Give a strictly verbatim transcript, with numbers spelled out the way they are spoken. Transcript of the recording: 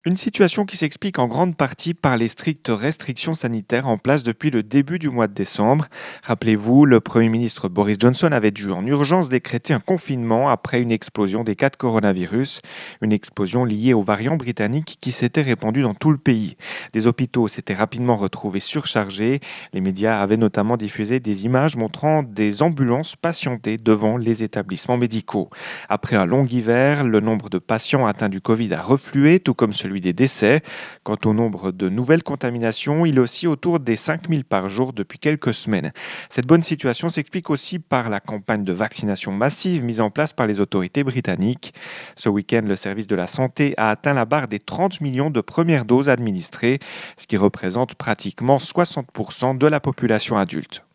Une situation qui s'explique en grande partie par les strictes restrictions sanitaires en place depuis le début du mois de décembre. Rappelez-vous, le Premier ministre Boris Johnson avait dû en urgence décréter un confinement après une explosion des cas de coronavirus, une explosion liée au variant britannique qui s'était répandu dans tout le pays. Des hôpitaux s'étaient rapidement retrouvés surchargés. Les médias avaient notamment diffusé des images montrant des ambulances patienter devant les établissements médicaux. Après un long hiver, le nombre de patients atteints du Covid a reflué, tout comme celui des décès. Quant au nombre de nouvelles contaminations, il oscille autour des cinq mille par jour depuis quelques semaines. Cette bonne situation s'explique aussi par la campagne de vaccination massive mise en place par les autorités britanniques. Ce week-end, le service de la santé a atteint la barre des trente millions de premières doses administrées, ce qui représente pratiquement soixante pour cent de la population adulte.